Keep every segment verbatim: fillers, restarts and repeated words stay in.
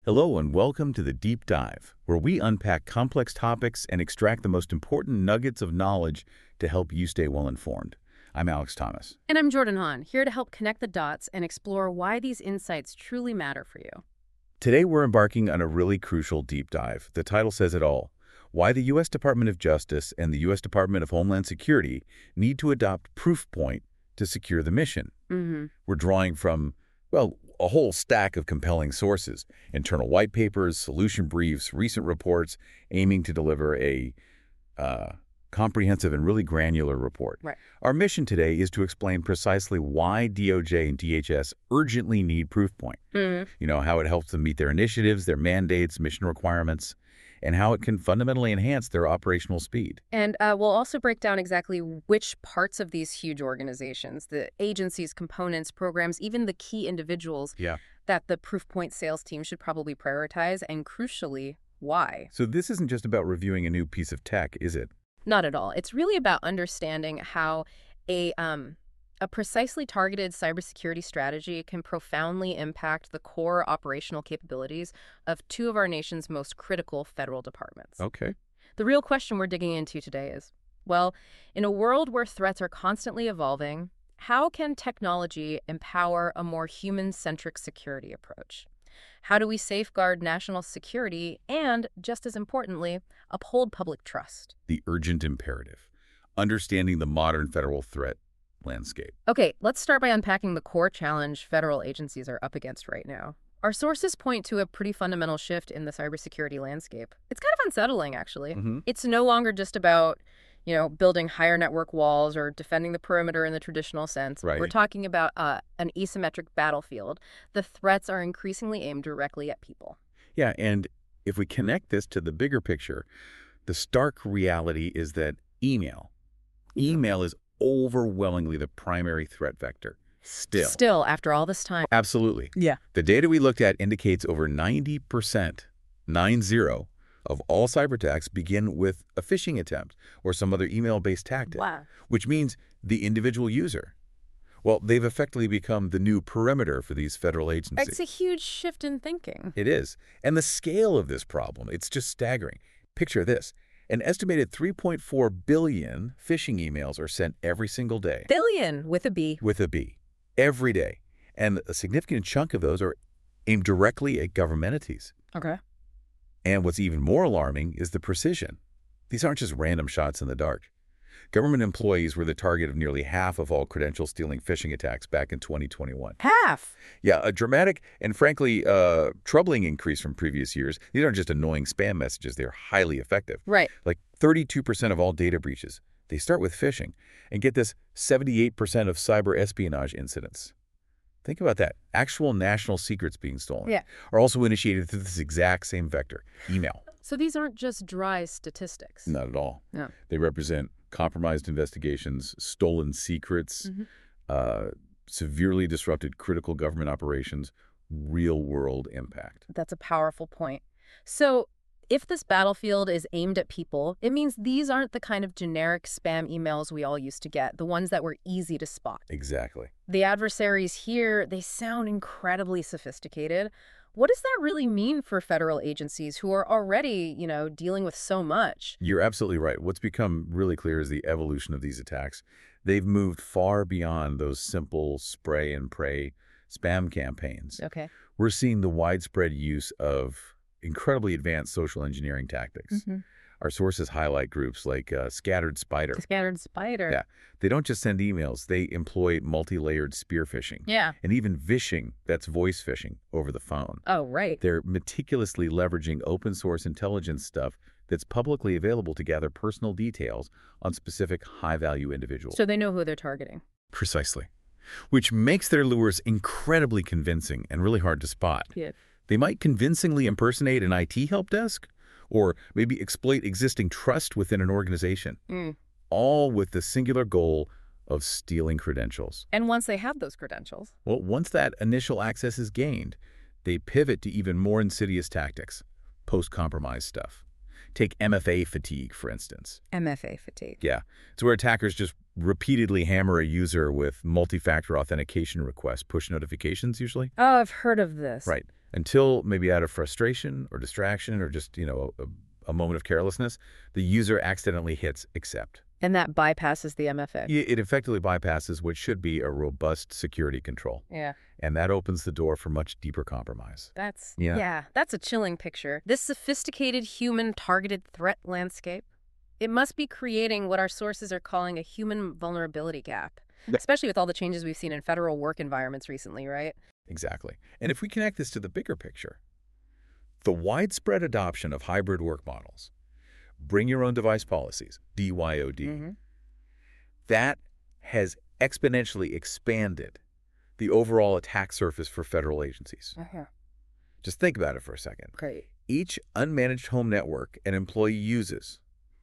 Hello and welcome to the Deep Dive, where we unpack complex topics and extract the most important nuggets of knowledge to help you stay well informed. I'm Alex Thomas. And I'm Jordan Hahn, here to help connect the dots and explore why these insights truly matter for you. Today we're embarking on a really crucial deep dive. The title says it all. Why the U S Department of Justice and the U S Department of Homeland Security need to adopt Proofpoint to secure the mission. Mm-hmm. We're drawing from, well, a whole stack of compelling sources, internal white papers, solution briefs, recent reports, aiming to deliver a uh, comprehensive and really granular report. Right. Our mission today is to explain precisely why D O J and D H S urgently need Proofpoint. Mm-hmm. You know, how it helps them meet their initiatives, their mandates, mission requirements, and how it can fundamentally enhance their operational speed. And uh, we'll also break down exactly which parts of these huge organizations, the agencies, components, programs, even the key individuals Yeah. that the Proofpoint sales team should probably prioritize, and crucially, why. So this isn't just about reviewing a new piece of tech, is it? Not at all. It's really about understanding how a um, a precisely targeted cybersecurity strategy can profoundly impact the core operational capabilities of two of our nation's most critical federal departments. Okay. The real question we're digging into today is, well, in a world where threats are constantly evolving, how can technology empower a more human-centric security approach? How do we safeguard national security and, just as importantly, uphold public trust? The urgent imperative. Understanding the modern federal threat landscape. Okay, let's start by unpacking the core challenge federal agencies are up against right now. Our sources point to a pretty fundamental shift in the cybersecurity landscape. It's kind of unsettling, actually. Mm-hmm. It's no longer just about, you know, building higher network walls or defending the perimeter in the traditional sense. Right. We're talking about uh, an asymmetric battlefield. The threats are increasingly aimed directly at people. Yeah, and if we connect this to the bigger picture, the stark reality is that email, email is overwhelmingly the primary threat vector. Still. Still, after all this time. Absolutely. Yeah. The data we looked at indicates over ninety percent, nine zero, of all cyber attacks begin with a phishing attempt or some other email-based tactic, Wow. which means the individual user. Well, they've effectively become the new perimeter for these federal agencies. It's a huge shift in thinking. It is. And the scale of this problem, it's just staggering. Picture this. An estimated three point four billion phishing emails are sent every single day. Billion with a B. With a B. Every day. And a significant chunk of those are aimed directly at government entities. Okay. And what's even more alarming is the precision. These aren't just random shots in the dark. Government employees were the target of nearly half of all credential-stealing phishing attacks back in twenty twenty-one. Half. Yeah, a dramatic and frankly uh, troubling increase from previous years. These aren't just annoying spam messages. They're highly effective. Right. Like thirty-two percent of all data breaches, they start with phishing. And get this, seventy-eight percent of cyber espionage incidents. Think about that. Actual national secrets being stolen Yeah. are also initiated through this exact same vector, email. So these aren't just dry statistics. Not at all. No. They represent compromised investigations, stolen secrets, Mm-hmm. uh, severely disrupted critical government operations, real-world impact. That's a powerful point. So if this battlefield is aimed at people, it means these aren't the kind of generic spam emails we all used to get, the ones that were easy to spot. Exactly. The adversaries here, they sound incredibly sophisticated. What does that really mean for federal agencies who are already, you know, dealing with so much? You're absolutely right. What's become really clear is the evolution of these attacks. They've moved far beyond those simple spray and pray spam campaigns. Okay. We're seeing the widespread use of incredibly advanced social engineering tactics. Mm-hmm. Our sources highlight groups like uh, Scattered Spider. The scattered spider. Yeah. They don't just send emails. They employ multi-layered spear phishing. Yeah. And even vishing, that's voice phishing, over the phone. Oh, right. They're meticulously leveraging open-source intelligence stuff that's publicly available to gather personal details on specific high-value individuals. So they know who they're targeting. Precisely. Which makes their lures incredibly convincing and really hard to spot. Yeah. They might convincingly impersonate an I T help desk, or maybe exploit existing trust within an organization, Mm. all with the singular goal of stealing credentials. And once they have those credentials. Well, once that initial access is gained, they pivot to even more insidious tactics, post-compromise stuff. Take M F A fatigue, for instance. M F A fatigue. Yeah, it's where attackers just repeatedly hammer a user with multi-factor authentication requests, push notifications usually. Oh, I've heard of this. Right. until maybe out of frustration or distraction or just, you know, a, a moment of carelessness, the user accidentally hits accept. And that bypasses the M F A. It effectively bypasses what should be a robust security control. Yeah. And that opens the door for much deeper compromise. That's, Yeah. yeah, that's a chilling picture. This sophisticated human-targeted threat landscape, it must be creating what our sources are calling a human vulnerability gap, Yeah. especially with all the changes we've seen in federal work environments recently, right? Exactly. And if we connect this to the bigger picture, the widespread adoption of hybrid work models, bring your own device policies, B Y O D, Mm-hmm. that has exponentially expanded the overall attack surface for federal agencies. Uh-huh. Just think about it for a second. Great. Each unmanaged home network an employee uses,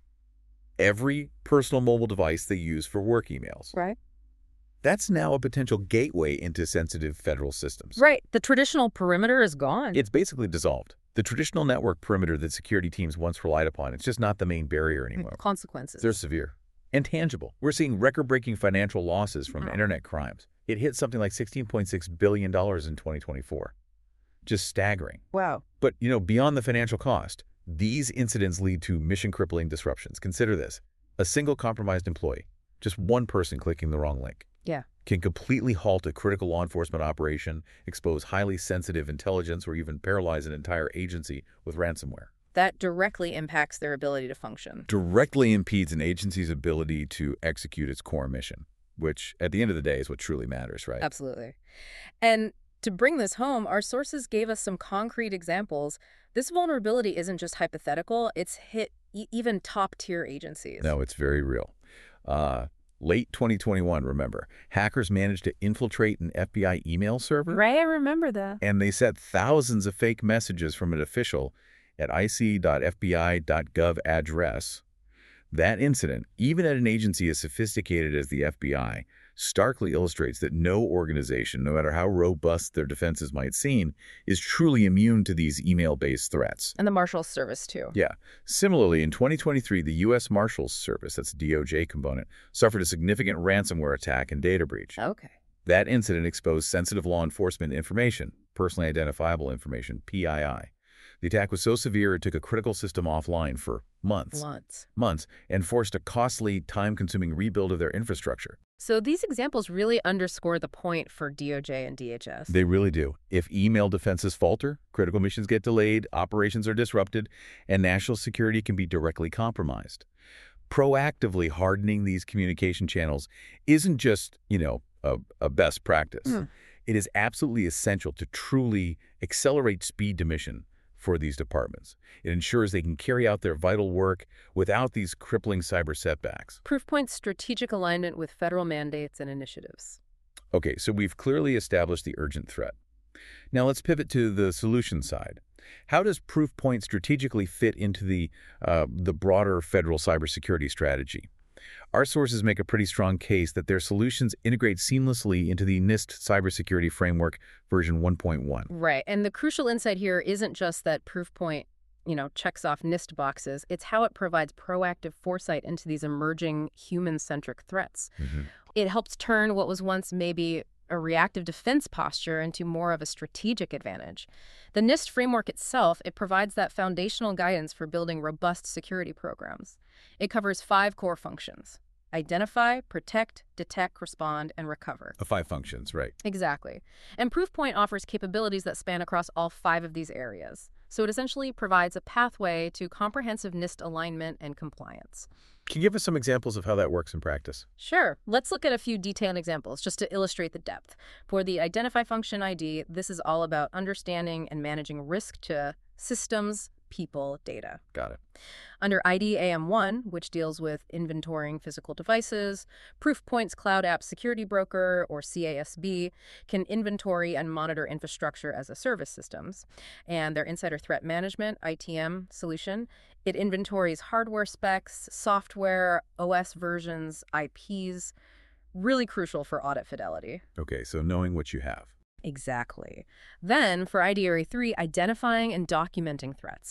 every personal mobile device they use for work emails, Right. that's now a potential gateway into sensitive federal systems. Right. The traditional perimeter is gone. It's basically dissolved. The traditional network perimeter that security teams once relied upon, it's just not the main barrier anymore. Consequences. They're severe and tangible. We're seeing record-breaking financial losses from Oh. internet crimes. It hit something like sixteen point six billion dollars in twenty twenty-four. Just staggering. Wow. But, you know, beyond the financial cost, these incidents lead to mission-crippling disruptions. Consider this. A single compromised employee, just one person clicking the wrong link, Yeah. can completely halt a critical law enforcement operation, expose highly sensitive intelligence, or even paralyze an entire agency with ransomware. That directly impacts their ability to function. Directly impedes an agency's ability to execute its core mission, which at the end of the day is what truly matters, right? Absolutely. And to bring this home, our sources gave us some concrete examples. This vulnerability isn't just hypothetical, it's hit e even top-tier agencies. No, it's very real. Uh, late twenty twenty-one, remember, hackers managed to infiltrate an F B I email server. Right, I remember that. And they sent thousands of fake messages from an official at I C dot F B I dot gov address. That incident, even at an agency as sophisticated as the F B I, starkly illustrates that no organization, no matter how robust their defenses might seem, is truly immune to these email-based threats. And the Marshals Service, too. Yeah. Similarly, in twenty twenty-three, the U S Marshals Service, that's the D O J component, suffered a significant ransomware attack and data breach. Okay. That incident exposed sensitive law enforcement information, personally identifiable information, P I I. The attack was so severe it took a critical system offline for months, Months. months, and forced a costly, time-consuming rebuild of their infrastructure. So these examples really underscore the point for D O J and D H S. They really do. If email defenses falter, critical missions get delayed, operations are disrupted, and national security can be directly compromised. Proactively hardening these communication channels isn't just, you know, a, a best practice. Mm. It is absolutely essential to truly accelerate speed to mission for these departments. It ensures they can carry out their vital work without these crippling cyber setbacks. Proofpoint's strategic alignment with federal mandates and initiatives. Okay, so we've clearly established the urgent threat. Now let's pivot to the solution side. How does Proofpoint strategically fit into the, uh, the broader federal cybersecurity strategy? Our sources make a pretty strong case that their solutions integrate seamlessly into the NIST Cybersecurity Framework version one point one. Right. And the crucial insight here isn't just that Proofpoint, you know, checks off NIST boxes. It's how it provides proactive foresight into these emerging human-centric threats. Mm-hmm. It helps turn what was once maybe a reactive defense posture into more of a strategic advantage. The NIST framework itself, it provides that foundational guidance for building robust security programs. It covers five core functions: identify, protect, detect, respond, and recover. Uh, five functions, right. Exactly. And Proofpoint offers capabilities that span across all five of these areas. So it essentially provides a pathway to comprehensive NIST alignment and compliance. Can you give us some examples of how that works in practice? Sure. Let's look at a few detailed examples just to illustrate the depth. For the Identify function I D, this is all about understanding and managing risk to systems, people, data. Got it. Under I D A M one, which deals with inventorying physical devices, Proofpoint's Cloud App Security Broker, or C A S B, can inventory and monitor infrastructure as a service systems. And their Insider Threat Management, I T M, solution, it inventories hardware specs, software, O S versions, I Ps, really crucial for audit fidelity. Okay, so knowing what you have. Exactly. Then, for I D R A three, identifying and documenting threats.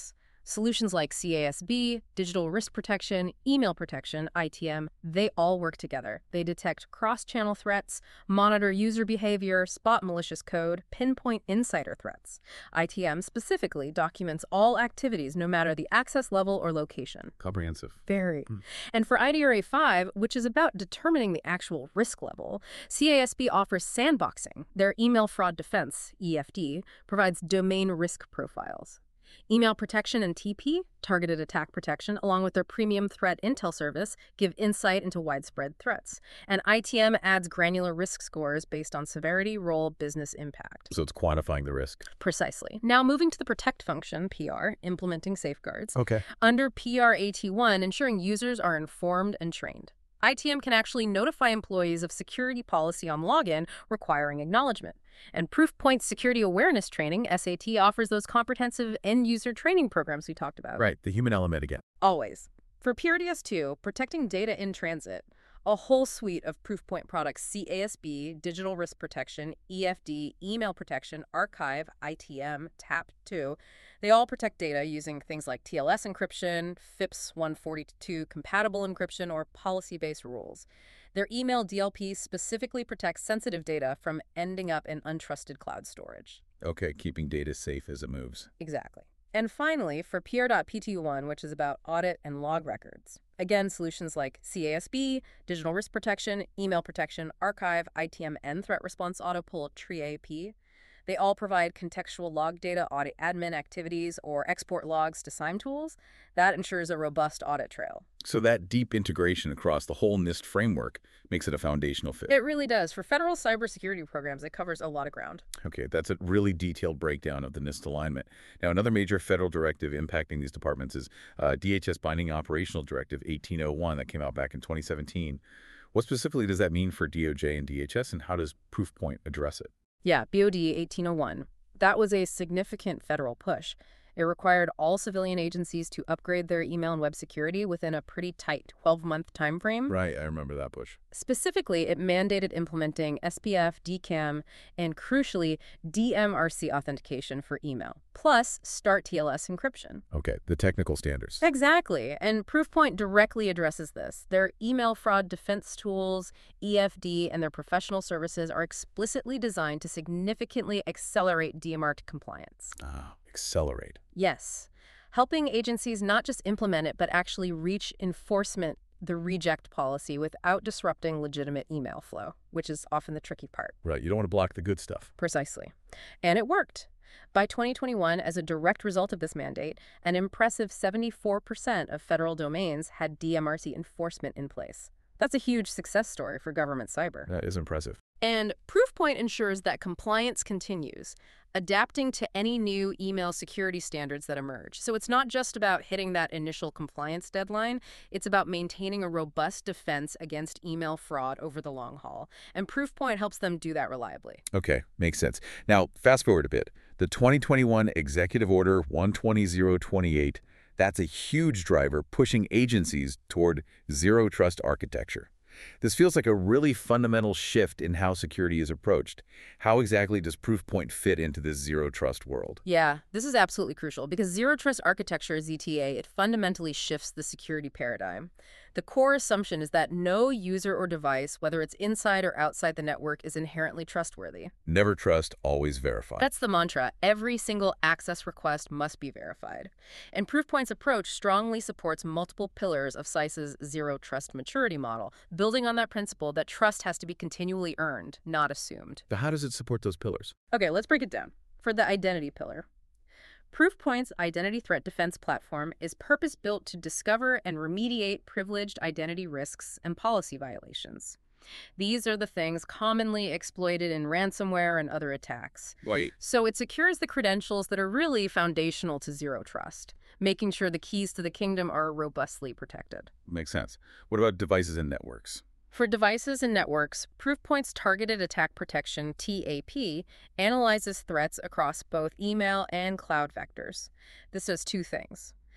Solutions like C A S B, digital risk protection, email protection, I T M, they all work together. They detect cross-channel threats, monitor user behavior, spot malicious code, pinpoint insider threats. I T M specifically documents all activities no matter the access level or location. Comprehensive. Very. Mm. And for I D R A five, which is about determining the actual risk level, C A S B offers sandboxing. Their email fraud defense, E F D, provides domain risk profiles. Email protection and T P, targeted attack protection, along with their premium threat intel service, give insight into widespread threats. And I T M adds granular risk scores based on severity, role, business impact. So it's quantifying the risk. Precisely. Now moving to the protect function, P R, implementing safeguards. Okay. Under P R A T one, ensuring users are informed and trained. I T M can actually notify employees of security policy on login requiring acknowledgement. And Proofpoint Security Awareness Training, S A T, offers those comprehensive end-user training programs we talked about. Right, the human element again. Always. For P R D S two, protecting data in transit, a whole suite of Proofpoint products, C A S B, Digital Risk Protection, E F D, Email Protection, Archive, I T M, T A P two, they all protect data using things like T L S encryption, FIPS one forty-two compatible encryption, or policy-based rules. Their email D L P specifically protects sensitive data from ending up in untrusted cloud storage. Okay, keeping data safe as it moves. Exactly. And finally, for P R P T one, which is about audit and log records. Again, solutions like C A S B, Digital Risk Protection, Email Protection, Archive, I T M, and Threat Response Autopull, T R I A P. They all provide contextual log data, audit admin activities, or export logs to SIEM tools. That ensures a robust audit trail. So that deep integration across the whole NIST framework makes it a foundational fit. It really does. For federal cybersecurity programs, it covers a lot of ground. Okay, that's a really detailed breakdown of the NIST alignment. Now, another major federal directive impacting these departments is uh, D H S Binding Operational Directive eighteen oh one that came out back in twenty seventeen. What specifically does that mean for D O J and D H S, and how does Proofpoint address it? Yeah, B O D eighteen oh one. That was a significant federal push. It required all civilian agencies to upgrade their email and web security within a pretty tight twelve-month time frame. Right, I remember that push. Specifically, it mandated implementing S P F, D KAM, and crucially, D M R C authentication for email, plus Start T L S encryption. Okay, the technical standards. Exactly, and Proofpoint directly addresses this. Their email fraud defense tools, E F D, and their professional services are explicitly designed to significantly accelerate D M R C compliance. Ah, accelerate. Yes, helping agencies not just implement it, but actually reach enforcement, the reject policy, without disrupting legitimate email flow, which is often the tricky part. Right, you don't want to block the good stuff. Precisely. And it worked. By twenty twenty-one, as a direct result of this mandate, an impressive seventy-four percent of federal domains had D M R C enforcement in place. That's a huge success story for government cyber. That is impressive. And Proofpoint ensures that compliance continues, adapting to any new email security standards that emerge. So it's not just about hitting that initial compliance deadline, it's about maintaining a robust defense against email fraud over the long haul. And Proofpoint helps them do that reliably. Okay, makes sense. Now, fast forward a bit. The twenty twenty-one Executive Order one twenty dash twenty-eight, that's a huge driver pushing agencies toward zero trust architecture. This feels like a really fundamental shift in how security is approached. How exactly does Proofpoint fit into this zero trust world? Yeah, this is absolutely crucial because zero trust architecture, Z T A, it fundamentally shifts the security paradigm. The core assumption is that no user or device, whether it's inside or outside the network, is inherently trustworthy. Never trust, always verify. That's the mantra. Every single access request must be verified. And Proofpoint's approach strongly supports multiple pillars of C I S's zero trust maturity model, building on that principle that trust has to be continually earned, not assumed. But how does it support those pillars? Okay, let's break it down. For the identity pillar, Proofpoint's identity threat defense platform is purpose-built to discover and remediate privileged identity risks and policy violations. These are the things commonly exploited in ransomware and other attacks. Wait. So it secures the credentials that are really foundational to zero trust, making sure the keys to the kingdom are robustly protected. Makes sense. What about devices and networks? For devices and networks, Proofpoint's Targeted Attack Protection, T A P, analyzes threats across both email and cloud vectors. This does two things.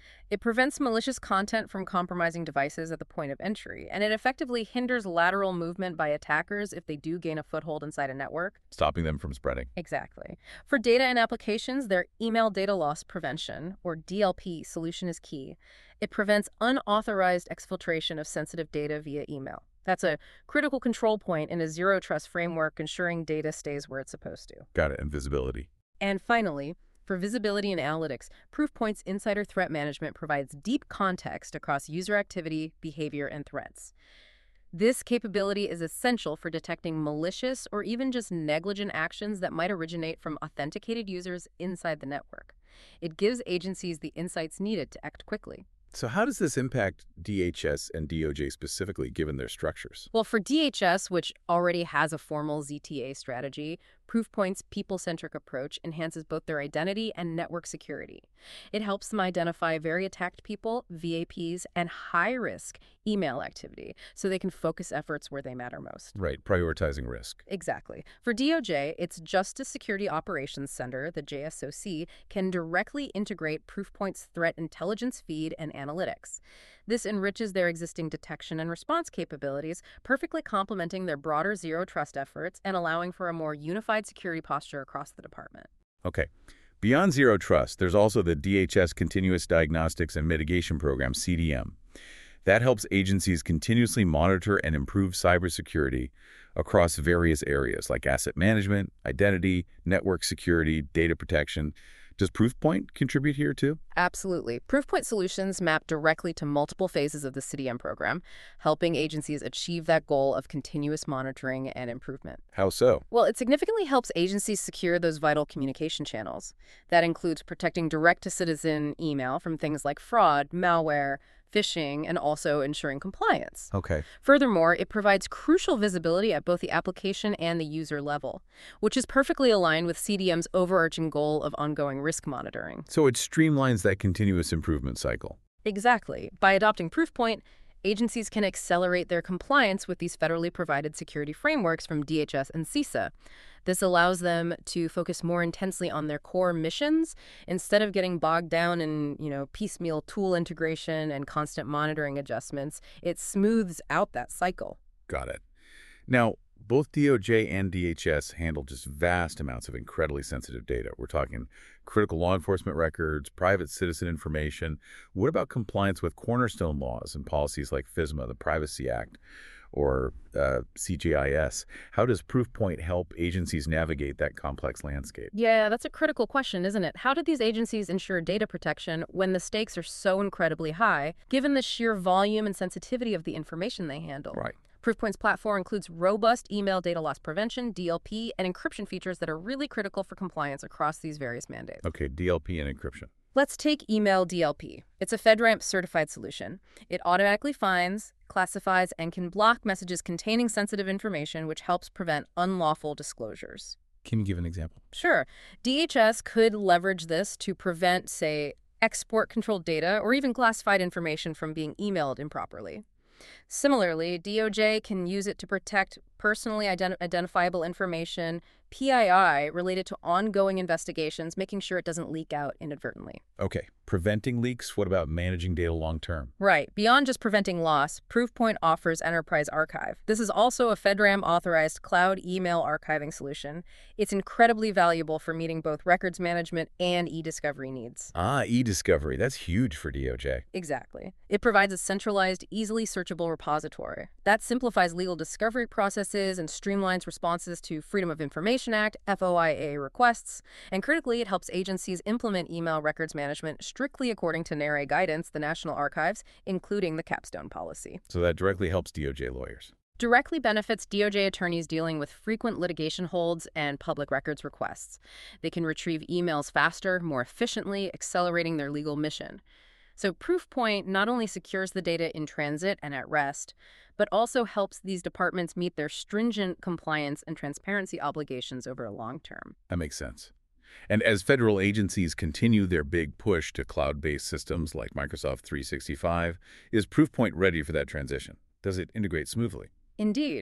It prevents malicious content from compromising devices at the point of entry, and it effectively hinders lateral movement by attackers if they do gain a foothold inside a network. Stopping them from spreading. Exactly. For data and applications, their email data loss prevention, or D L P, solution is key. It prevents unauthorized exfiltration of sensitive data via email. That's a critical control point in a zero-trust framework, ensuring data stays where it's supposed to. Got it. And visibility. And finally, for visibility and analytics, Proofpoint's Insider Threat Management provides deep context across user activity, behavior, and threats. This capability is essential for detecting malicious or even just negligent actions that might originate from authenticated users inside the network. It gives agencies the insights needed to act quickly. So how does this impact D H S and D O J specifically, given their structures? Well, for D H S, which already has a formal Z T A strategy, Proofpoint's people-centric approach enhances both their identity and network security. It helps them identify very attacked people, V A Ps, and high-risk email activity so they can focus efforts where they matter most. Right, prioritizing risk. Exactly. For D O J, its Justice Security Operations Center, the J S O C, can directly integrate Proofpoint's threat intelligence feed and analytics. This enriches their existing detection and response capabilities, perfectly complementing their broader zero-trust efforts and allowing for a more unified security posture across the department. Okay. Beyond Zero Trust, there's also the D H S Continuous Diagnostics and Mitigation Program, C D M. That helps agencies continuously monitor and improve cybersecurity across various areas like asset management, identity, network security, data protection. Does Proofpoint contribute here too? Absolutely. Proofpoint solutions map directly to multiple phases of the C D M program, helping agencies achieve that goal of continuous monitoring and improvement. How so? Well, it significantly helps agencies secure those vital communication channels. That includes protecting direct-to-citizen email from things like fraud, malware, phishing, and also ensuring compliance. Okay. Furthermore, it provides crucial visibility at both the application and the user level, which is perfectly aligned with C D M's overarching goal of ongoing risk monitoring. So it streamlines that continuous improvement cycle. Exactly. By adopting Proofpoint, agencies can accelerate their compliance with these federally provided security frameworks from D H S and CISA. This allows them to focus more intensely on their core missions instead of getting bogged down in, you know, piecemeal tool integration and constant monitoring adjustments. It smooths out that cycle. Got it. Now, both D O J and D H S handle just vast amounts of incredibly sensitive data. We're talking critical law enforcement records, private citizen information. What about compliance with cornerstone laws and policies like FISMA, the Privacy Act, or uh, C G I S? How does Proofpoint help agencies navigate that complex landscape? Yeah, that's a critical question, isn't it? How do these agencies ensure data protection when the stakes are so incredibly high, given the sheer volume and sensitivity of the information they handle? Right. Proofpoint's platform includes robust email data loss prevention, D L P, and encryption features that are really critical for compliance across these various mandates. Okay, D L P and encryption. Let's take email D L P. It's a FedRAMP certified solution. It automatically finds, classifies, and can block messages containing sensitive information, which helps prevent unlawful disclosures. Can you give an example? Sure. D H S could leverage this to prevent, say, export-controlled data or even classified information from being emailed improperly. Similarly, D O J can use it to protect personally ident- identifiable information, P I I, related to ongoing investigations, making sure it doesn't leak out inadvertently. Okay, preventing leaks. What about managing data long term? Right. Beyond just preventing loss, Proofpoint offers Enterprise Archive. This is also a FedRAMP-authorized cloud email archiving solution. It's incredibly valuable for meeting both records management and e-discovery needs. Ah, e-discovery. That's huge for D O J. Exactly. It provides a centralized, easily searchable repository. That simplifies legal discovery processes and streamlines responses to Freedom of Information Act, F O I A requests, and critically, it helps agencies implement email records management strictly according to N A R A guidance, the National Archives, including the Capstone policy. So that directly helps D O J lawyers. Directly benefits D O J attorneys dealing with frequent litigation holds and public records requests. They can retrieve emails faster, more efficiently, accelerating their legal mission. So Proofpoint not only secures the data in transit and at rest, but also helps these departments meet their stringent compliance and transparency obligations over a long term. That makes sense. And as federal agencies continue their big push to cloud-based systems like Microsoft three sixty-five, is Proofpoint ready for that transition? Does it integrate smoothly? Indeed.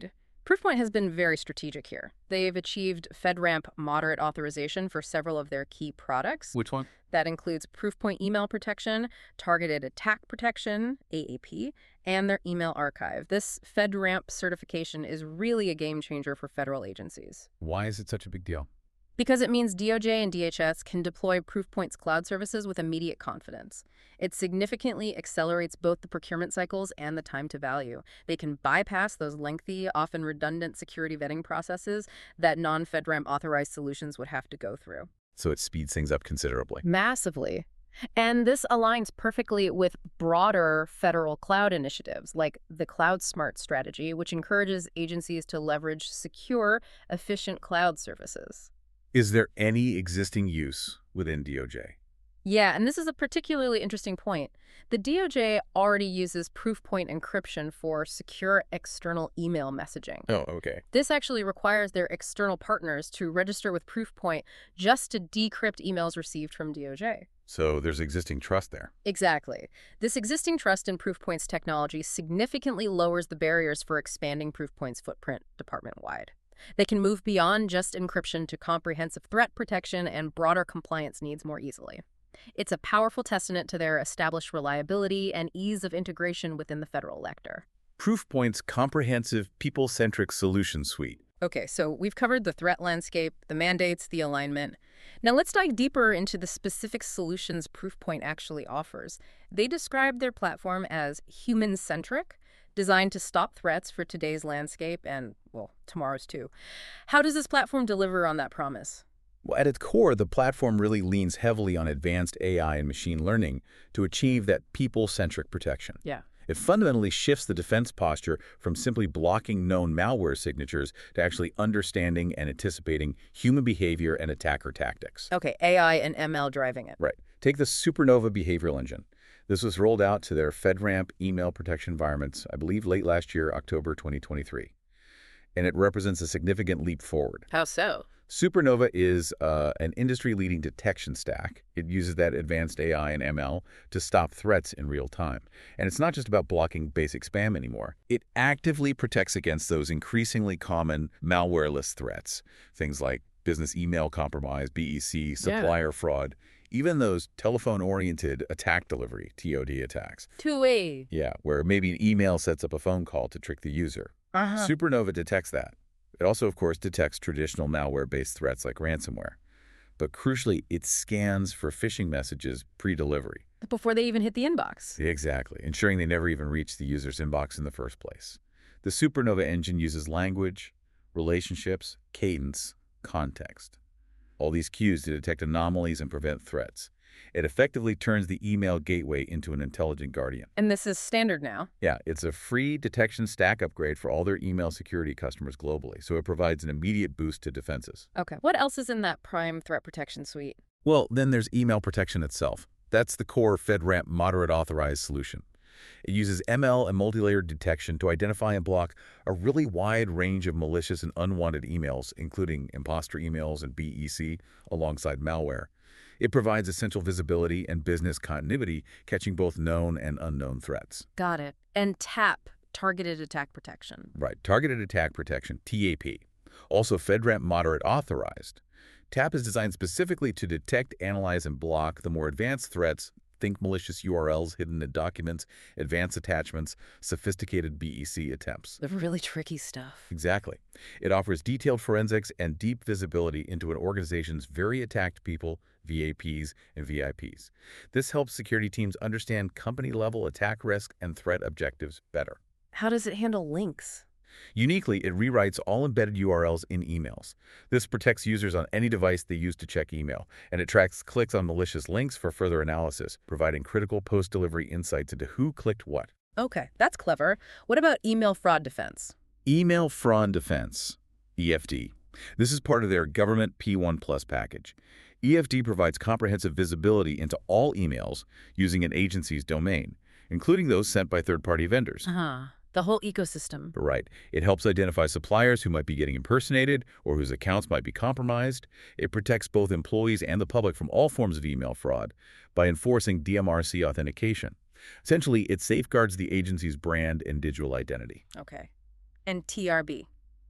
Proofpoint has been very strategic here. They've achieved FedRAMP moderate authorization for several of their key products. Which one? That includes Proofpoint Email Protection, Targeted Attack Protection, A A P, and their email archive. This FedRAMP certification is really a game changer for federal agencies. Why is it such a big deal? Because it means D O J and D H S can deploy Proofpoint's cloud services with immediate confidence. It significantly accelerates both the procurement cycles and the time to value. They can bypass those lengthy, often redundant security vetting processes that non-FedRAMP authorized solutions would have to go through. So it speeds things up considerably. Massively. And this aligns perfectly with broader federal cloud initiatives like the Cloud Smart strategy, which encourages agencies to leverage secure, efficient cloud services. Is there any existing use within D O J? Yeah, and this is a particularly interesting point. The D O J already uses Proofpoint encryption for secure external email messaging. Oh, okay. This actually requires their external partners to register with Proofpoint just to decrypt emails received from D O J. So there's existing trust there. Exactly. This existing trust in Proofpoint's technology significantly lowers the barriers for expanding Proofpoint's footprint department-wide. They can move beyond just encryption to comprehensive threat protection and broader compliance needs more easily. It's a powerful testament to their established reliability and ease of integration within the federal sector. Proofpoint's comprehensive people-centric solution suite. Okay, so we've covered the threat landscape, the mandates, the alignment. Now let's dive deeper into the specific solutions Proofpoint actually offers. They describe their platform as human-centric, designed to stop threats for today's landscape and, well, tomorrow's too. How does this platform deliver on that promise? Well, at its core, the platform really leans heavily on advanced A I and machine learning to achieve that people-centric protection. Yeah. It fundamentally shifts the defense posture from simply blocking known malware signatures to actually understanding and anticipating human behavior and attacker tactics. Okay, A I and M L driving it. Right. Take the Supernova behavioral engine. This was rolled out to their FedRAMP email protection environments, I believe late last year, October twenty twenty-three. And it represents a significant leap forward. How so? Supernova is uh, an industry-leading detection stack. It uses that advanced A I and M L to stop threats in real time. And it's not just about blocking basic spam anymore. It actively protects against those increasingly common malware-less threats, things like business email compromise, B E C, supplier yeah. fraud, even those telephone-oriented attack delivery, T O D attacks. Two-way. Yeah, where maybe an email sets up a phone call to trick the user. Uh-huh. Supernova detects that. It also, of course, detects traditional malware-based threats like ransomware. But crucially, it scans for phishing messages pre-delivery. Before they even hit the inbox. Exactly, ensuring they never even reach the user's inbox in the first place. The Supernova engine uses language, relationships, cadence, context. All these cues to detect anomalies and prevent threats. It effectively turns the email gateway into an intelligent guardian. And this is standard now? Yeah, it's a free detection stack upgrade for all their email security customers globally, so it provides an immediate boost to defenses. Okay. What else is in that Prime Threat Protection suite? Well, then there's email protection itself. That's the core FedRAMP moderate authorized solution. It uses M L and multi-layered detection to identify and block a really wide range of malicious and unwanted emails, including imposter emails and B E C, alongside malware. It provides essential visibility and business continuity, catching both known and unknown threats. Got it. And TAP, Targeted Attack Protection. Right, Targeted Attack Protection, T A P. Also FedRAMP Moderate Authorized. TAP is designed specifically to detect, analyze, and block the more advanced threats. Think malicious U R Ls hidden in documents, advanced attachments, sophisticated B E C attempts. The really tricky stuff. Exactly. It offers detailed forensics and deep visibility into an organization's very attacked people, V A Ps, and V I Ps. This helps security teams understand company-level attack risk and threat objectives better. How does it handle links? Uniquely, it rewrites all embedded U R Ls in emails. This protects users on any device they use to check email, and it tracks clicks on malicious links for further analysis, providing critical post-delivery insights into who clicked what. Okay, that's clever. What about email fraud defense? Email fraud defense, E F D. This is part of their Government P one Plus package. E F D provides comprehensive visibility into all emails using an agency's domain, including those sent by third-party vendors. Uh-huh. The whole ecosystem. Right. It helps identify suppliers who might be getting impersonated or whose accounts might be compromised. It protects both employees and the public from all forms of email fraud by enforcing D M R C authentication. Essentially, it safeguards the agency's brand and digital identity. Okay. And T R B?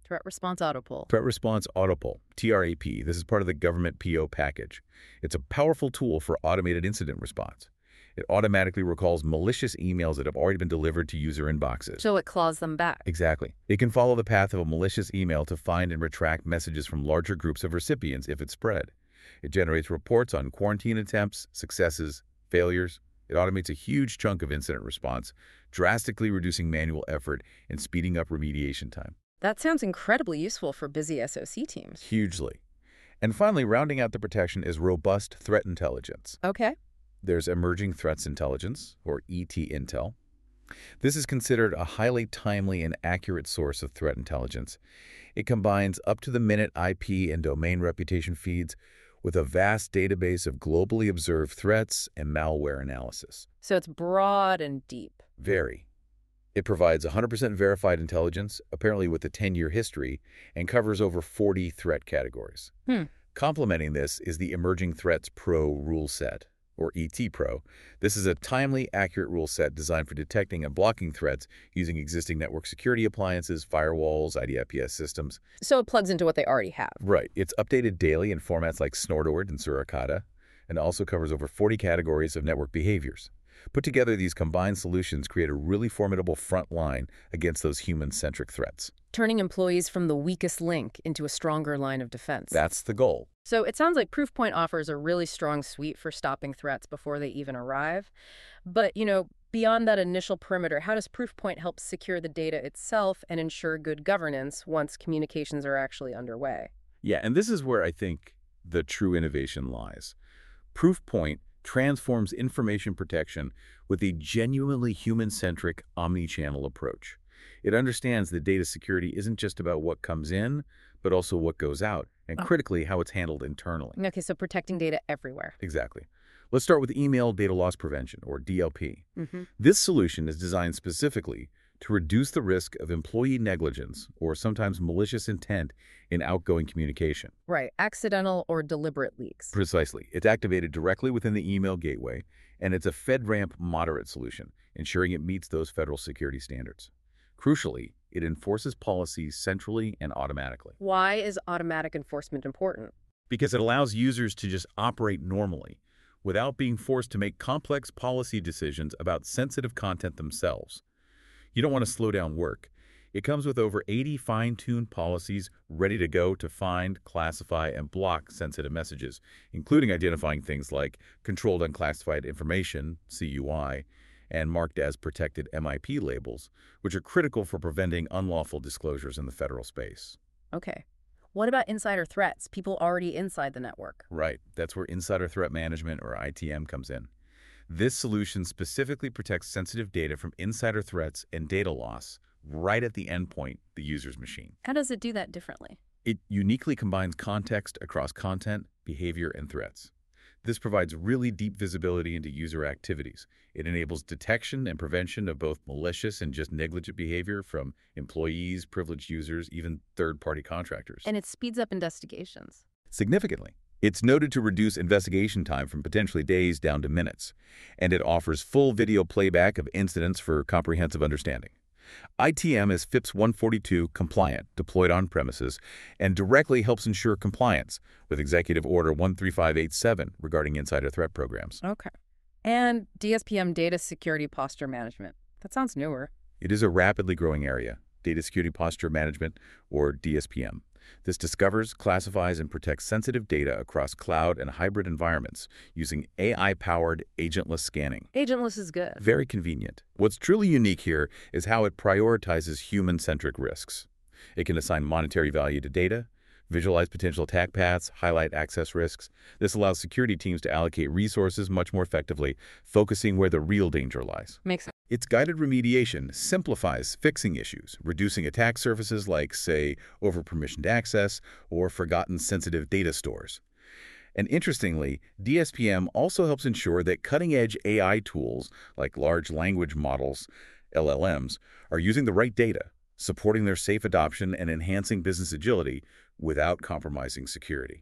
Threat Response Autopol. Threat Response Autopol, T R A P. This is part of the government P O package. It's a powerful tool for automated incident response. It automatically recalls malicious emails that have already been delivered to user inboxes. So it claws them back. Exactly. It can follow the path of a malicious email to find and retract messages from larger groups of recipients if it's spread. It generates reports on quarantine attempts, successes, failures. It automates a huge chunk of incident response, drastically reducing manual effort and speeding up remediation time. That sounds incredibly useful for busy S O C teams. Hugely. And finally, rounding out the protection is robust threat intelligence. Okay. There's Emerging Threats Intelligence, or E T Intel. This is considered a highly timely and accurate source of threat intelligence. It combines up-to-the-minute I P and domain reputation feeds with a vast database of globally observed threats and malware analysis. So it's broad and deep. Very. It provides one hundred percent verified intelligence, apparently with a ten-year history, and covers over forty threat categories. Hmm. Complementing this is the Emerging Threats Pro rule set, or E T Pro. This is a timely, accurate rule set designed for detecting and blocking threats using existing network security appliances, firewalls, I D P S systems. So it plugs into what they already have. Right. It's updated daily in formats like Snordord and Suricata, and also covers over forty categories of network behaviors. Put together, these combined solutions create a really formidable front line against those human-centric threats. Turning employees from the weakest link into a stronger line of defense. That's the goal. So it sounds like Proofpoint offers a really strong suite for stopping threats before they even arrive. But, you know, beyond that initial perimeter, how does Proofpoint help secure the data itself and ensure good governance once communications are actually underway? Yeah, and this is where I think the true innovation lies. Proofpoint transforms information protection with a genuinely human-centric, omni-channel approach. It understands that data security isn't just about what comes in, but also what goes out, and critically, how it's handled internally. Okay, so protecting data everywhere. Exactly. Let's start with email data loss prevention, or D L P. Mm-hmm. This solution is designed specifically to reduce the risk of employee negligence or sometimes malicious intent in outgoing communication. Right, accidental or deliberate leaks. Precisely. It's activated directly within the email gateway, and it's a FedRAMP moderate solution, ensuring it meets those federal security standards. Crucially, it enforces policies centrally and automatically. Why is automatic enforcement important? Because it allows users to just operate normally without being forced to make complex policy decisions about sensitive content themselves. You don't want to slow down work. It comes with over eighty fine-tuned policies ready to go to find, classify, and block sensitive messages, including identifying things like Controlled Unclassified Information, C U I, and marked as protected M I P labels, which are critical for preventing unlawful disclosures in the federal space. Okay. What about insider threats, people already inside the network? Right. That's where Insider Threat Management, or I T M, comes in. This solution specifically protects sensitive data from insider threats and data loss right at the endpoint, the user's machine. How does it do that differently? It uniquely combines context across content, behavior, and threats. This provides really deep visibility into user activities. It enables detection and prevention of both malicious and just negligent behavior from employees, privileged users, even third-party contractors. And it speeds up investigations. Significantly. It's noted to reduce investigation time from potentially days down to minutes, and it offers full video playback of incidents for comprehensive understanding. I T M is FIPS one forty-two compliant, deployed on premises, and directly helps ensure compliance with Executive Order one three five eight seven regarding insider threat programs. Okay. And D S P M, Data Security Posture Management. That sounds newer. It is a rapidly growing area, Data Security Posture Management, or D S P M. This discovers, classifies, and protects sensitive data across cloud and hybrid environments using A I-powered agentless scanning. Agentless is good. Very convenient. What's truly unique here is how it prioritizes human-centric risks. It can assign monetary value to data, visualize potential attack paths, highlight access risks. This allows security teams to allocate resources much more effectively, focusing where the real danger lies. Makes sense. Its guided remediation simplifies fixing issues, reducing attack surfaces like, say, over-permissioned access or forgotten sensitive data stores. And interestingly, D S P M also helps ensure that cutting-edge A I tools like large language models, L L Ms, are using the right data, supporting their safe adoption and enhancing business agility without compromising security.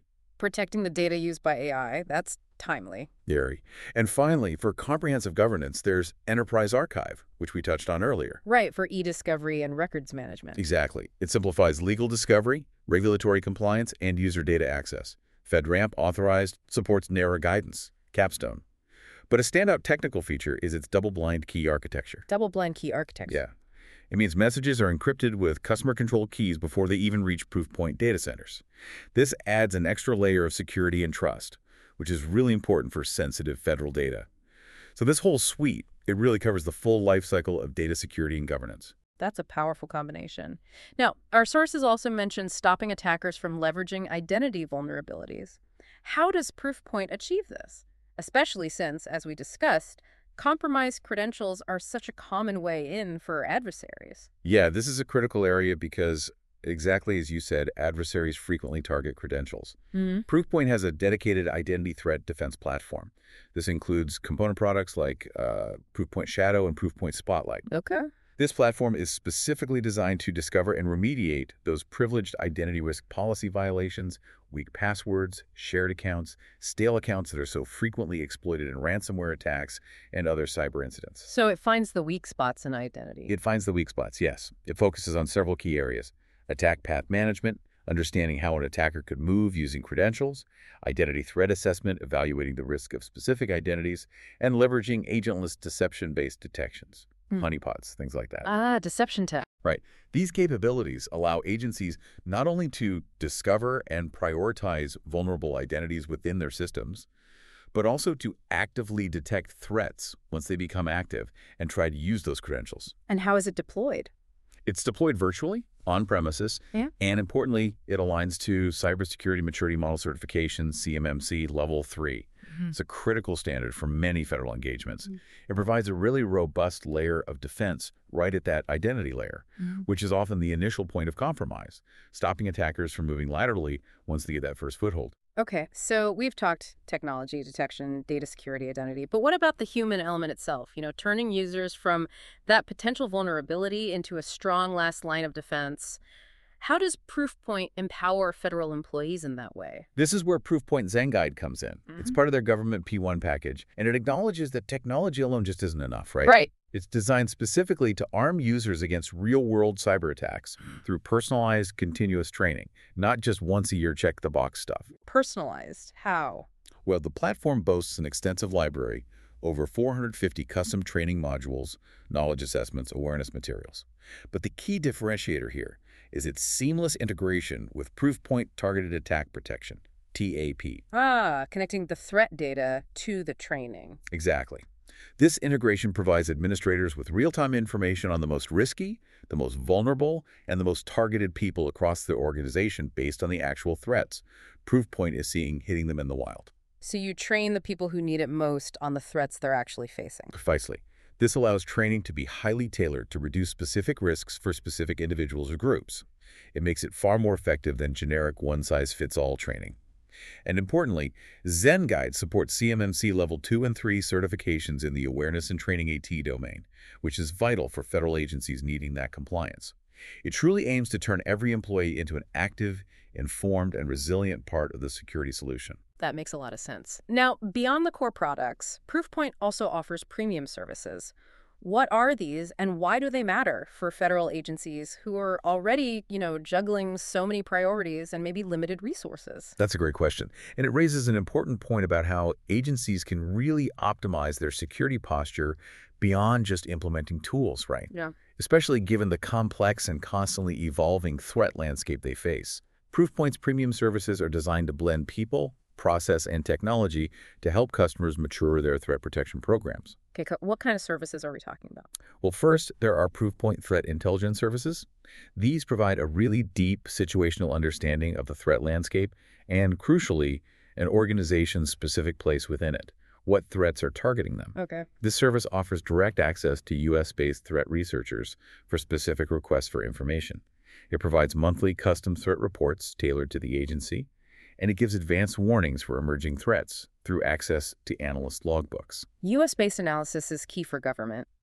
protecting the data used by A I, that's timely. Very. And finally, for comprehensive governance, there's Enterprise Archive, which we touched on earlier. Right, for e-discovery and records management. Exactly. It simplifies legal discovery, regulatory compliance, and user data access. FedRAMP authorized, supports NARA guidance, Capstone. But a standout technical feature is its double-blind key architecture. Double-blind key architecture. Yeah. It means messages are encrypted with customer-controlled keys before they even reach Proofpoint data centers. This adds an extra layer of security and trust, which is really important for sensitive federal data. So this whole suite, it really covers the full life cycle of data security and governance. That's a powerful combination. Now, our sources also mention stopping attackers from leveraging identity vulnerabilities. How does Proofpoint achieve this? Especially since, as we discussed, compromised credentials are such a common way in for adversaries. Yeah, this is a critical area because, exactly as you said, adversaries frequently target credentials. Mm-hmm. Proofpoint has a dedicated identity threat defense platform. This includes component products like uh, Proofpoint Shadow and Proofpoint Spotlight. Okay. This platform is specifically designed to discover and remediate those privileged identity risk policy violations, weak passwords, shared accounts, stale accounts that are so frequently exploited in ransomware attacks and other cyber incidents. So it finds the weak spots in identity. It finds the weak spots, yes. It focuses on several key areas: attack path management, understanding how an attacker could move using credentials, identity threat assessment, evaluating the risk of specific identities, and leveraging agentless deception-based detections. Honeypots, things like that. Ah, deception tech. Right. These capabilities allow agencies not only to discover and prioritize vulnerable identities within their systems, but also to actively detect threats once they become active and try to use those credentials. And how is it deployed? It's deployed virtually, on premises, yeah. and importantly, it aligns to Cybersecurity Maturity Model Certification, C M M C Level three. Mm-hmm. It's a critical standard for many federal engagements. Mm-hmm. It provides a really robust layer of defense right at that identity layer, mm-hmm. which is often the initial point of compromise, stopping attackers from moving laterally once they get that first foothold. Okay, so we've talked technology, detection, data security, identity, but what about the human element itself? You know, turning users from that potential vulnerability into a strong last line of defense. How does Proofpoint empower federal employees in that way? This is where Proofpoint ZenGuide comes in. Mm-hmm. It's part of their government P one package, and it acknowledges that technology alone just isn't enough, right? Right. It's designed specifically to arm users against real-world cyber attacks through personalized, continuous training, not just once-a-year check-the-box stuff. Personalized? How? Well, the platform boasts an extensive library, over four hundred fifty custom training modules, knowledge assessments, awareness materials. But the key differentiator here is its seamless integration with Proofpoint Targeted Attack Protection, T A P. Ah, connecting the threat data to the training. Exactly. This integration provides administrators with real-time information on the most risky, the most vulnerable, and the most targeted people across their organization based on the actual threats Proofpoint is seeing hitting them in the wild. So you train the people who need it most on the threats they're actually facing. Precisely. This allows training to be highly tailored to reduce specific risks for specific individuals or groups. It makes it far more effective than generic one-size-fits-all training. And importantly, ZenGuide supports C M M C Level two and three certifications in the Awareness and Training AT domain, which is vital for federal agencies needing that compliance. It truly aims to turn every employee into an active, informed, and resilient part of the security solution. That makes a lot of sense. Now, beyond the core products, Proofpoint also offers premium services. What are these, and why do they matter for federal agencies who are already, you know, juggling so many priorities and maybe limited resources? That's a great question. And it raises an important point about how agencies can really optimize their security posture beyond just implementing tools, right? Yeah. Especially given the complex and constantly evolving threat landscape they face. Proofpoint's premium services are designed to blend people, process, and technology to help customers mature their threat protection programs. Okay, what kind of services are we talking about? Well, first, there are Proofpoint Threat Intelligence Services. These provide a really deep situational understanding of the threat landscape and, crucially, an organization's specific place within it, what threats are targeting them. Okay. This service offers direct access to U S-based threat researchers for specific requests for information. It provides monthly custom threat reports tailored to the agency, and it gives advanced warnings for emerging threats through access to analyst logbooks. U S-based analysis is key for government.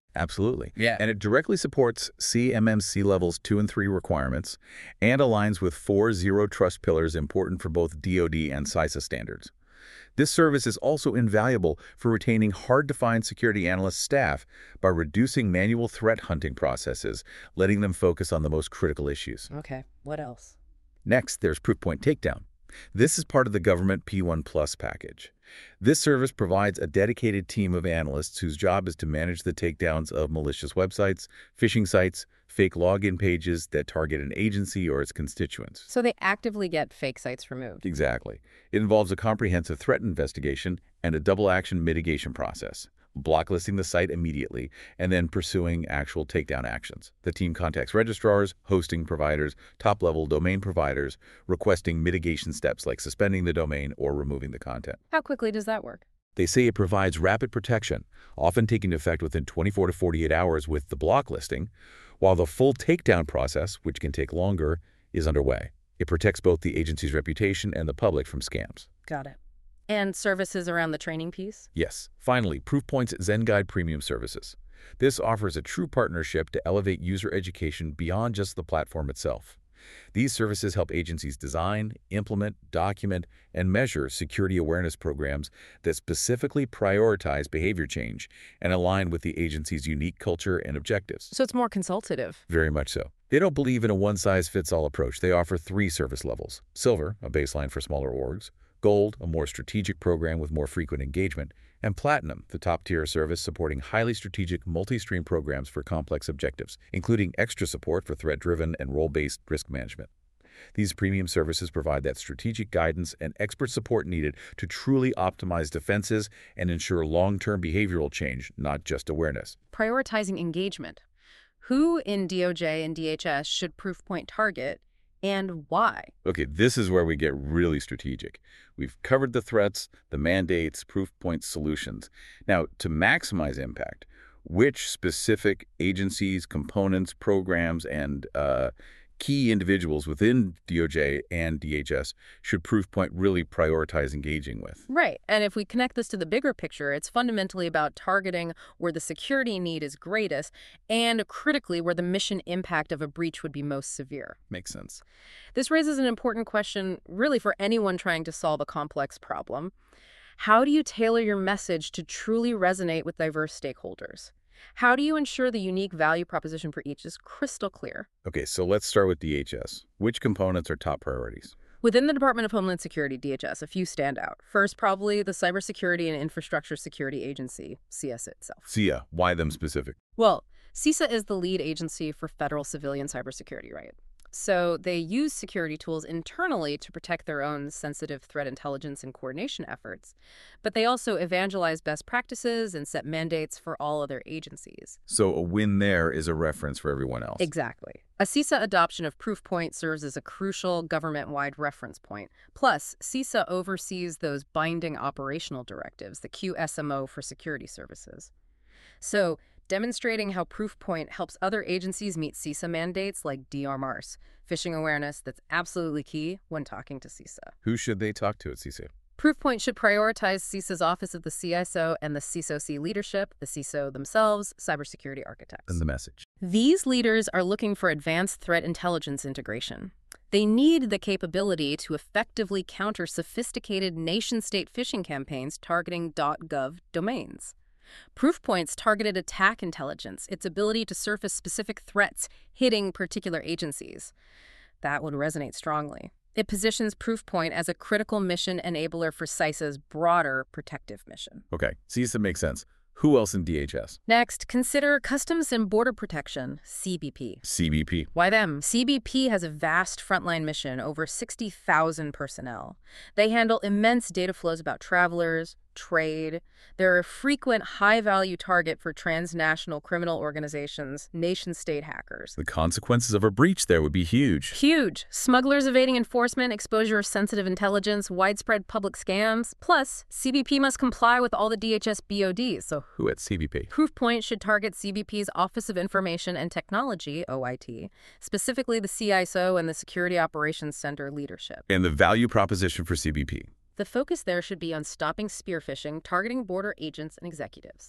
Absolutely. Yeah. And it directly supports C M M C levels two and three requirements and aligns with four zero trust pillars important for both D O D and CISA standards. This service is also invaluable for retaining hard-to-find security analyst staff by reducing manual threat hunting processes, letting them focus on the most critical issues. Okay, what else? Next, there's Proofpoint Takedown. This is part of the government P one Plus package. This service provides a dedicated team of analysts whose job is to manage the takedowns of malicious websites, phishing sites, fake login pages that target an agency or its constituents. So they actively get fake sites removed. Exactly. It involves a comprehensive threat investigation and a double-action mitigation process, blacklisting the site immediately and then pursuing actual takedown actions. The team contacts registrars, hosting providers, top-level domain providers, requesting mitigation steps like suspending the domain or removing the content. How quickly does that work? They say it provides rapid protection, often taking effect within twenty-four to forty-eight hours with the blocklisting, while the full takedown process, which can take longer, is underway. It protects both the agency's reputation and the public from scams. Got it. And services around the training piece? Yes. Finally, Proofpoint's ZenGuide Premium Services. This offers a true partnership to elevate user education beyond just the platform itself. These services help agencies design, implement, document, and measure security awareness programs that specifically prioritize behavior change and align with the agency's unique culture and objectives. So it's more consultative. Very much so. They don't believe in a one-size-fits-all approach. They offer three service levels: Silver, a baseline for smaller orgs; Gold, a more strategic program with more frequent engagement; and Platinum, the top-tier service supporting highly strategic multi-stream programs for complex objectives, including extra support for threat-driven and role-based risk management. These premium services provide that strategic guidance and expert support needed to truly optimize defenses and ensure long-term behavioral change, not just awareness. Prioritizing engagement. Who in D O J and D H S should Proofpoint target, and why? Okay, this is where we get really strategic. We've covered the threats, the mandates, Proofpoint solutions. Now, to maximize impact, which specific agencies, components, programs, and uh, key individuals within D O J and D H S should Proofpoint really prioritize engaging with? Right. And if we connect this to the bigger picture, it's fundamentally about targeting where the security need is greatest and critically where the mission impact of a breach would be most severe. Makes sense. This raises an important question really for anyone trying to solve a complex problem. How do you tailor your message to truly resonate with diverse stakeholders? How do you ensure the unique value proposition for each is crystal clear? Okay, so let's start with D H S. Which components are top priorities? Within the Department of Homeland Security, D H S, a few stand out. First, probably the Cybersecurity and Infrastructure Security Agency, C I S A itself. C I A, why them specific? Well, C I S A is the lead agency for federal civilian cybersecurity, right? So they use security tools internally to protect their own sensitive threat intelligence and coordination efforts, but they also evangelize best practices and set mandates for all other agencies. So a win there is a reference for everyone else. Exactly. A C I S A adoption of Proofpoint serves as a crucial government-wide reference point. Plus, C I S A oversees those binding operational directives, the Q S M O for security services. So, demonstrating how Proofpoint helps other agencies meet C I S A mandates like D R M A R S, phishing awareness, that's absolutely key when talking to C I S A. Who should they talk to at C I S A? Proofpoint should prioritize C I S A's Office of the C I S O and the C I S O C leadership, the C I S O themselves, cybersecurity architects. And the message. These leaders are looking for advanced threat intelligence integration. They need the capability to effectively counter sophisticated nation-state phishing campaigns targeting .gov domains. Proofpoint's targeted attack intelligence, its ability to surface specific threats hitting particular agencies. That would resonate strongly. It positions Proofpoint as a critical mission enabler for C I S A's broader protective mission. Okay, C I S A makes sense. Who else in D H S? Next, consider Customs and Border Protection, C B P. C B P. Why them? C B P has a vast frontline mission, over sixty thousand personnel. They handle immense data flows about travelers, trade. They're a frequent high-value target for transnational criminal organizations, nation-state hackers. The consequences of a breach there would be huge. Huge. Smugglers evading enforcement, exposure of sensitive intelligence, widespread public scams. Plus, C B P must comply with all the D H S B O Ds, so Who at C B P? Proofpoint should target C B P's Office of Information and Technology, O I T, specifically the C I S O and the Security Operations Center leadership. And the value proposition for C B P. The focus there should be on stopping spear phishing, targeting border agents and executives.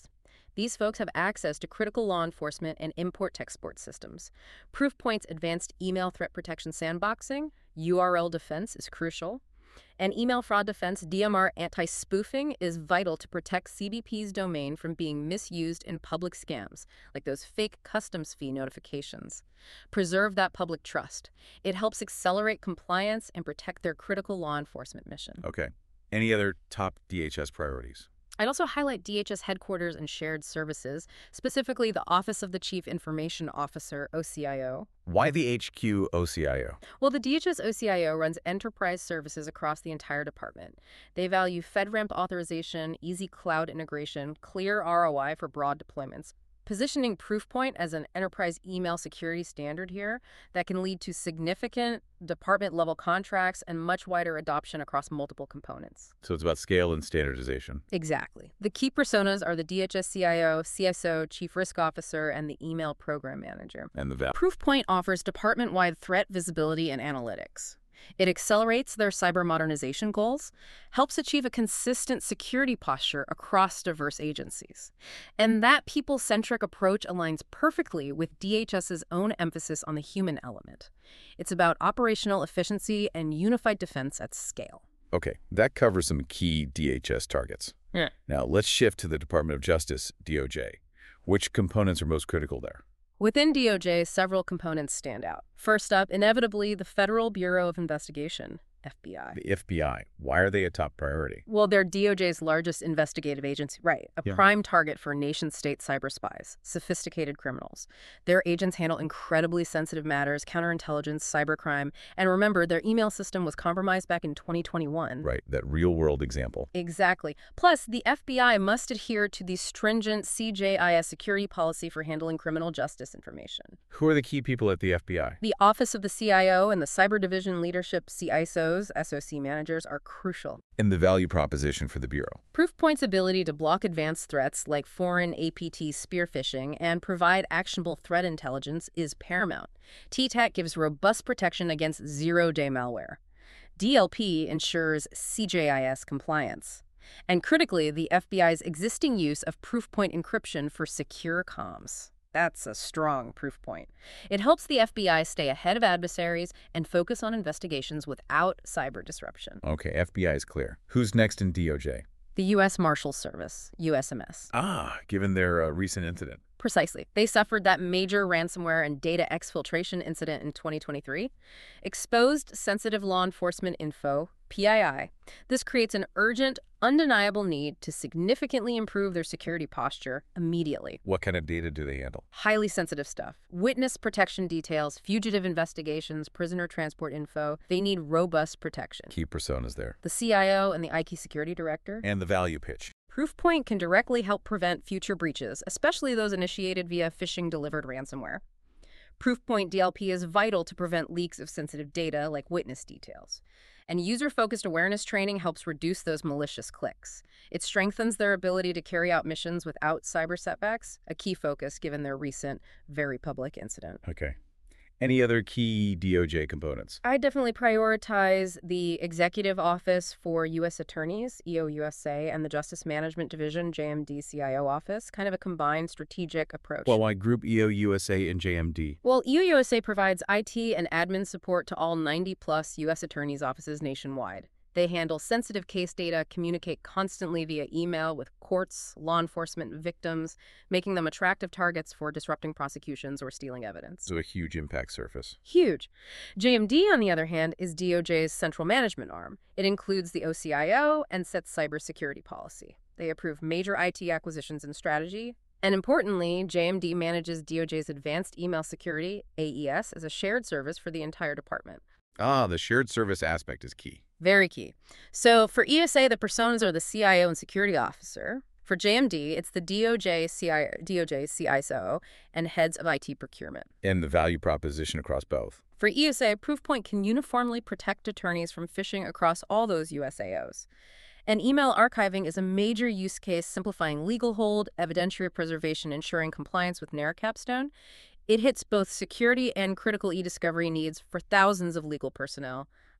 These folks have access to critical law enforcement and import-export systems. Proofpoint's advanced email threat protection sandboxing, U R L defense is crucial. And email fraud defense, D M R anti-spoofing, is vital to protect C B P's domain from being misused in public scams, like those fake customs fee notifications. Preserve that public trust. It helps accelerate compliance and protect their critical law enforcement mission. Okay. Any other top D H S priorities? I'd also highlight D H S headquarters and shared services, specifically the Office of the Chief Information Officer, O C I O. Why the H Q O C I O? Well, the D H S O C I O runs enterprise services across the entire department. They value FedRAMP authorization, easy cloud integration, clear R O I for broad deployments. Positioning Proofpoint as an enterprise email security standard here that can lead to significant department-level contracts and much wider adoption across multiple components. So it's about scale and standardization. Exactly. The key personas are the D H S C I O, C S O, Chief Risk Officer, and the Email Program Manager. And the value. Proofpoint offers department-wide threat visibility and analytics. It accelerates their cyber modernization goals, helps achieve a consistent security posture across diverse agencies. And that people-centric approach aligns perfectly with DHS's own emphasis on the human element. It's about operational efficiency and unified defense at scale. Okay, that covers some key D H S targets. Yeah. Now, let's shift to the Department of Justice, D O J. Which components are most critical there? Within D O J, several components stand out. First up, inevitably, the Federal Bureau of Investigation, F B I. The F B I. Why are they a top priority? Well, they're D O J's largest investigative agency, right, a Yeah. prime target for nation-state cyber spies, sophisticated criminals. Their agents handle incredibly sensitive matters, counterintelligence, cybercrime, and remember, their email system was compromised back in twenty twenty-one. Right, that real-world example. Exactly. Plus, the F B I must adhere to the stringent C J I S security policy for handling criminal justice information. Who are the key people at the F B I? The Office of the C I O and the Cyber Division Leadership C I S Os, S O C managers, are crucial. And the value proposition for the Bureau. Proofpoint's ability to block advanced threats like foreign A P T spear phishing and provide actionable threat intelligence is paramount. T TAC gives robust protection against zero-day malware. D L P ensures C J I S compliance. And critically, the F B I's existing use of Proofpoint encryption for secure comms. That's a strong proof point. It helps the F B I stay ahead of adversaries and focus on investigations without cyber disruption. Okay, F B I is clear. Who's next in D O J? The U S Marshals Service, U S M S. Ah, given their uh, recent incident. Precisely. They suffered that major ransomware and data exfiltration incident in twenty twenty-three. Exposed sensitive law enforcement info, P I I. This creates an urgent, undeniable need to significantly improve their security posture immediately. What kind of data do they handle? Highly sensitive stuff. Witness protection details, fugitive investigations, prisoner transport info. They need robust protection. Key personas there. The C I O and the I T security director. And the value pitch. Proofpoint can directly help prevent future breaches, especially those initiated via phishing-delivered ransomware. Proofpoint D L P is vital to prevent leaks of sensitive data like witness details. And user-focused awareness training helps reduce those malicious clicks. It strengthens their ability to carry out missions without cyber setbacks, a key focus given their recent, very public incident. Okay. Any other key D O J components? I definitely prioritize the Executive Office for U S Attorneys, E O U S A, and the Justice Management Division, J M D C I O Office, kind of a combined strategic approach. Well, why group E O U S A and J M D? Well, E O U S A provides I T and admin support to all ninety plus U S attorneys' offices nationwide. They handle sensitive case data, communicate constantly via email with courts, law enforcement, victims, making them attractive targets for disrupting prosecutions or stealing evidence. So a huge impact surface. Huge. J M D, on the other hand, is D O J's central management arm. It includes the O C I O and sets cybersecurity policy. They approve major I T acquisitions and strategy. And importantly, J M D manages D O J's Advanced Email Security, A E S, as a shared service for the entire department. Ah, the shared service aspect is key. Very key. So for E S A, the personas are the C I O and security officer. For J M D, it's the D O J, C I, D O J, C I S O, and heads of I T procurement. And the value proposition across both. For E S A, Proofpoint can uniformly protect attorneys from phishing across all those U S A Os. And email archiving is a major use case simplifying legal hold, evidentiary preservation, ensuring compliance with NARA Capstone. It hits both security and critical e-discovery needs for thousands of legal personnel.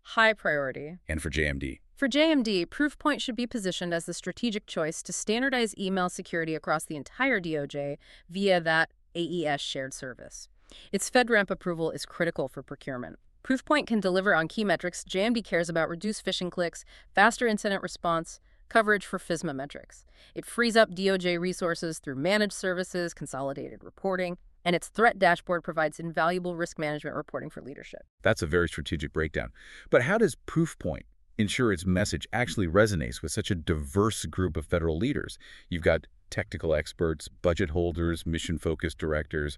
High priority. And for J M D? For J M D, Proofpoint should be positioned as the strategic choice to standardize email security across the entire D O J via that A E S shared service. Its FedRAMP approval is critical for procurement. Proofpoint can deliver on key metrics J M D cares about: reduced phishing clicks, faster incident response, coverage for FISMA metrics. It frees up D O J resources through managed services, consolidated reporting, and its threat dashboard provides invaluable risk management reporting for leadership. That's a very strategic breakdown. But how does Proofpoint ensure its message actually resonates with such a diverse group of federal leaders? You've got technical experts, budget holders, mission-focused directors.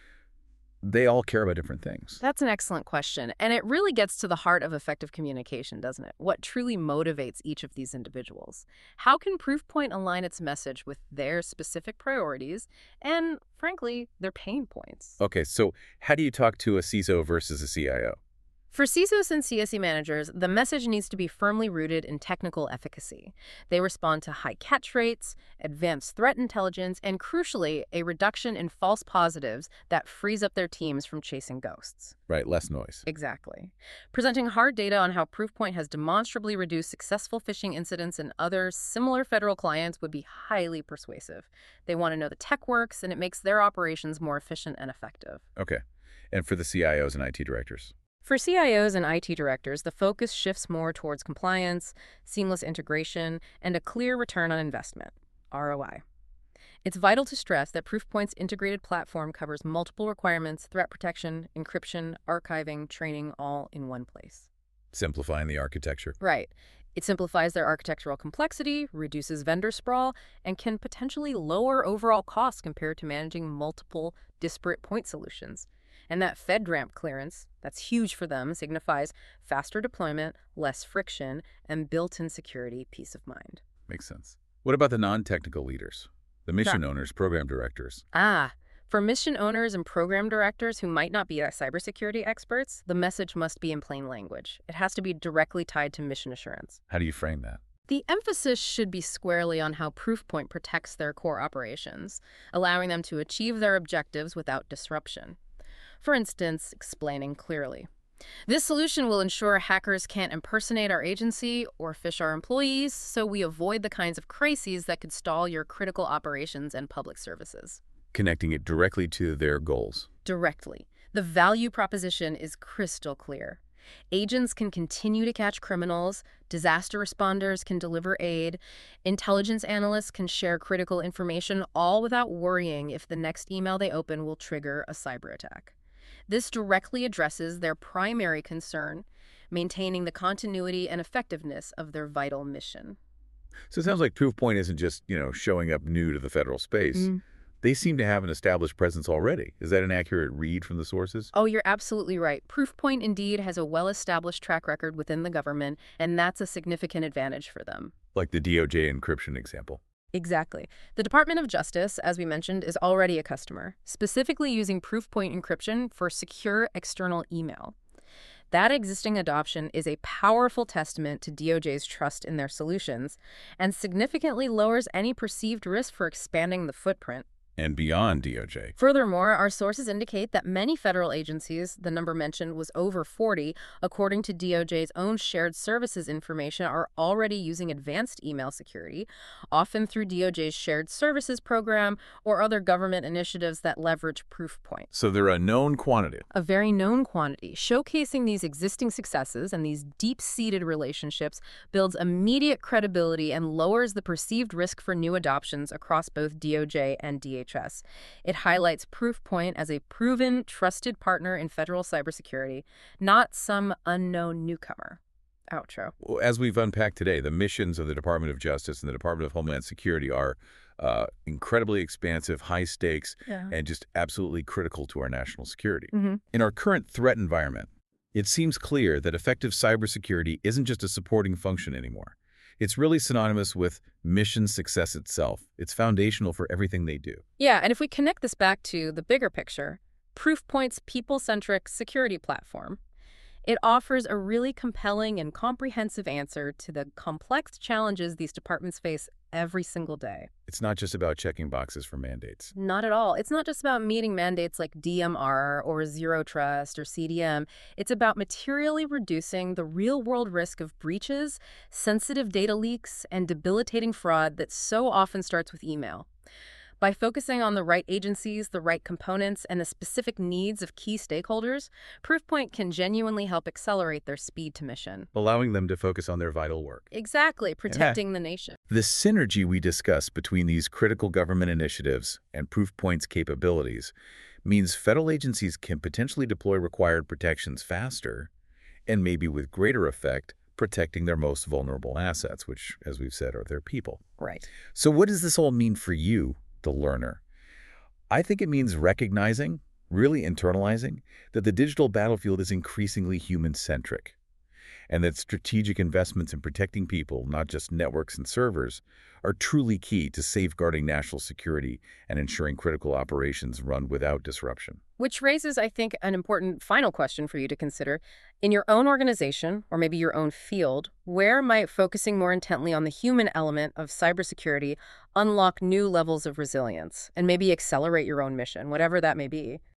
They all care about different things. That's an excellent question, and it really gets to the heart of effective communication, doesn't it? What truly motivates each of these individuals? How can Proofpoint align its message with their specific priorities and, frankly, their pain points? Okay, so how do you talk to a C I S O versus a C I O? For C I S Os and C S E managers, the message needs to be firmly rooted in technical efficacy. They respond to high catch rates, advanced threat intelligence, and crucially, a reduction in false positives that frees up their teams from chasing ghosts. Right, less noise. Exactly. Presenting hard data on how Proofpoint has demonstrably reduced successful phishing incidents in other similar federal clients would be highly persuasive. They want to know the tech works, and it makes their operations more efficient and effective. Okay. And for the C I Os and I T directors? For C I Os and I T directors, the focus shifts more towards compliance, seamless integration, and a clear return on investment, R O I. It's vital to stress that Proofpoint's integrated platform covers multiple requirements: threat protection, encryption, archiving, training, all in one place. Simplifying the architecture. Right. It simplifies their architectural complexity, reduces vendor sprawl, and can potentially lower overall costs compared to managing multiple disparate point solutions. And that FedRAMP clearance, that's huge for them, signifies faster deployment, less friction, and built-in security peace of mind. Makes sense. What about the non-technical leaders? The mission Sure. owners, program directors? Ah, for mission owners and program directors who might not be cybersecurity experts, the message must be in plain language. It has to be directly tied to mission assurance. How do you frame that? The emphasis should be squarely on how Proofpoint protects their core operations, allowing them to achieve their objectives without disruption. For instance, explaining clearly: this solution will ensure hackers can't impersonate our agency or phish our employees, so we avoid the kinds of crises that could stall your critical operations and public services. Connecting it directly to their goals. Directly. The value proposition is crystal clear. Agents can continue to catch criminals, disaster responders can deliver aid, intelligence analysts can share critical information, all without worrying if the next email they open will trigger a cyber attack. This directly addresses their primary concern, maintaining the continuity and effectiveness of their vital mission. So it sounds like Proofpoint isn't just, you know, showing up new to the federal space. Mm. They seem to have an established presence already. Is that an accurate read from the sources? Oh, you're absolutely right. Proofpoint indeed has a well-established track record within the government, and that's a significant advantage for them. Like the D O J encryption example. Exactly. The Department of Justice, as we mentioned, is already a customer, specifically using Proofpoint encryption for secure external email. That existing adoption is a powerful testament to D O J's trust in their solutions and significantly lowers any perceived risk for expanding the footprint. And beyond D O J. Furthermore, our sources indicate that many federal agencies, the number mentioned was over forty, according to D O J's own shared services information, are already using advanced email security, often through D O J's shared services program or other government initiatives that leverage Proofpoint. So they're a known quantity. A very known quantity. Showcasing these existing successes and these deep-seated relationships builds immediate credibility and lowers the perceived risk for new adoptions across both D O J and D H S. It highlights Proofpoint as a proven, trusted partner in federal cybersecurity, not some unknown newcomer. Outro. As we've unpacked today, the missions of the Department of Justice and the Department of Homeland Security are uh, incredibly expansive, high stakes, Yeah. and just absolutely critical to our national security. Mm-hmm. In our current threat environment, it seems clear that effective cybersecurity isn't just a supporting function anymore. It's really synonymous with mission success itself. It's foundational for everything they do. Yeah, and if we connect this back to the bigger picture, Proofpoint's people-centric security platform, it offers a really compelling and comprehensive answer to the complex challenges these departments face every single day. It's not just about checking boxes for mandates. Not at all. It's not just about meeting mandates like D M R or Zero Trust or C D M. It's about materially reducing the real-world risk of breaches, sensitive data leaks, and debilitating fraud that so often starts with email. By focusing on the right agencies, the right components, and the specific needs of key stakeholders, Proofpoint can genuinely help accelerate their speed to mission. Allowing them to focus on their vital work. Exactly, protecting the nation. The synergy we discuss between these critical government initiatives and Proofpoint's capabilities means federal agencies can potentially deploy required protections faster and maybe with greater effect, protecting their most vulnerable assets, which, as we've said, are their people. Right. So what does this all mean for you, the learner? I think it means recognizing, really internalizing, that the digital battlefield is increasingly human-centric, and that strategic investments in protecting people, not just networks and servers, are truly key to safeguarding national security and ensuring critical operations run without disruption. Which raises, I think, an important final question for you to consider. In your own organization, or maybe your own field, where might focusing more intently on the human element of cybersecurity unlock new levels of resilience and maybe accelerate your own mission, whatever that may be?